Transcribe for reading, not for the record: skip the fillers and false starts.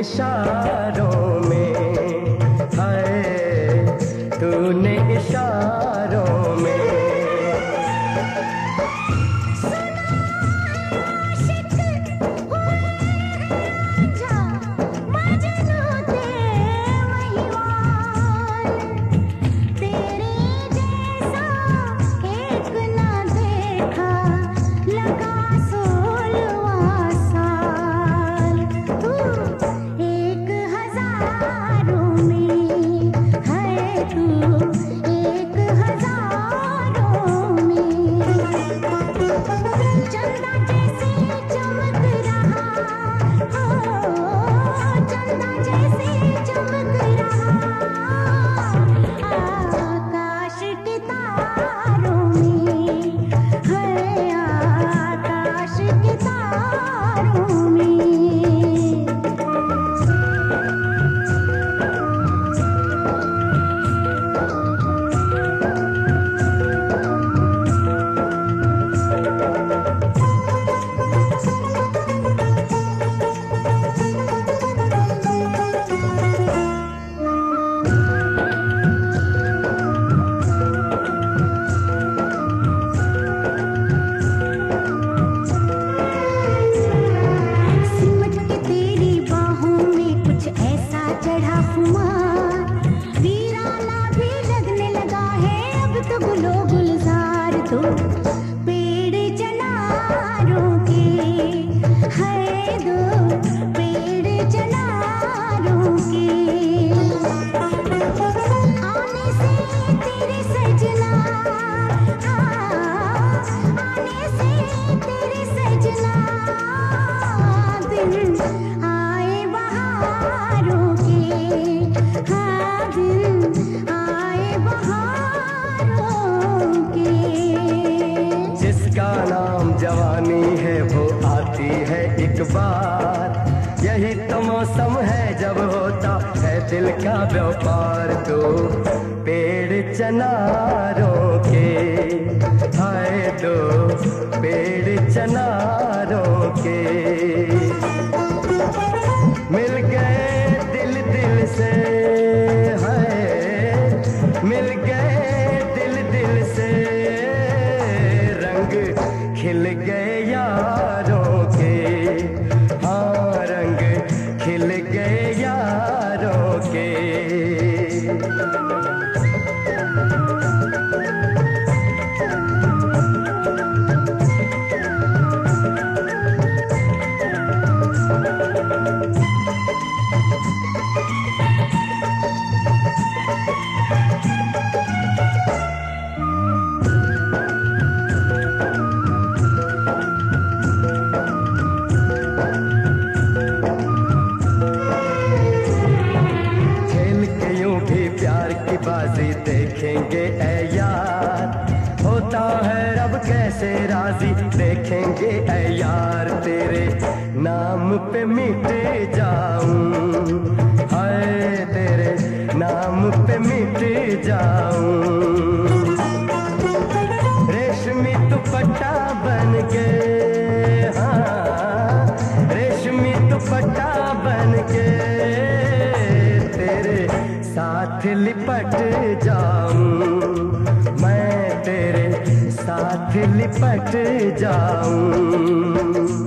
इशारों में, है तूने इशारों में। जवानी है वो आती है एक बार, यही तो मौसम है जब होता है दिल का व्यापार। तो पेड़ चनारों के, हाय दो पेड़ चनारों के, मिल गए दिल दिल से, हाय मिल गए दिल दिल से, रंग खिल गए यारों के, हाँ रंग खिल गए यारों के। बाजी देखेंगे ऐ यार, होता है रब कैसे राजी, देखेंगे ऐ यार तेरे नाम पे मिट जाऊं, हाय तेरे नाम पे मिट जाऊं। रेशमी दुपट्टा बन के, हाँ रेशमी दुपट्टा बन के, तेरे साथ लिपट जाऊं, मैं तेरे साथ लिपट जाऊं।